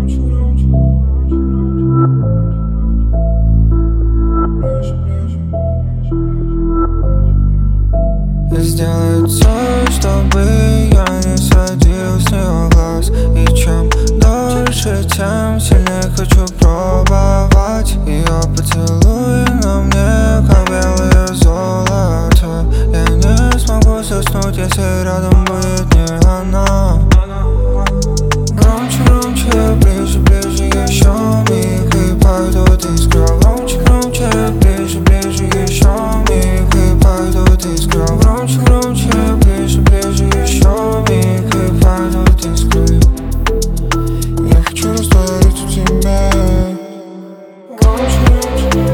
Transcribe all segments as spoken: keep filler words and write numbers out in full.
Я сделаю все, чтобы я не сводил с нее глаз. И чем дольше, тем сильнее хочу пробовать ее поцелуи на мне, как белое золото. Я не смогу заснуть, если рядом будет не она. Громче, громче, ближе, ближе, еще миг и пойдут искры. Громче, громче, ближе, ближе, еще миг и пойдут искры. Громче, громче, ближе, ближе, еще миг и пойдут искры. Я хочу раствориться в тебе. Громче, громче.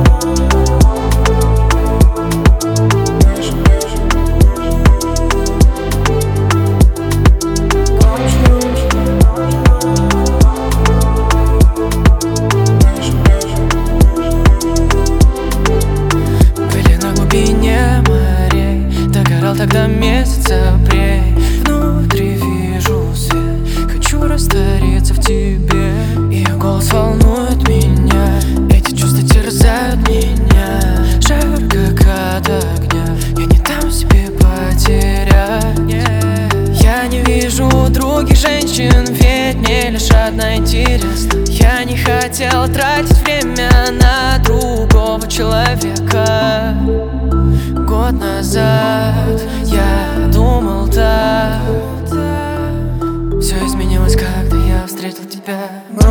Тогда месяц апрель, внутри вижу свет. Хочу раствориться в тебе. Ее голос волнует меня, эти чувства терзают меня. Жар как от огня, я не дам себе потерять. Я не вижу других женщин, ведь мне лишь одна интересна. Я не хотел тратить время на другого человека. Год назад я думал так. Все изменилось, когда я встретил тебя.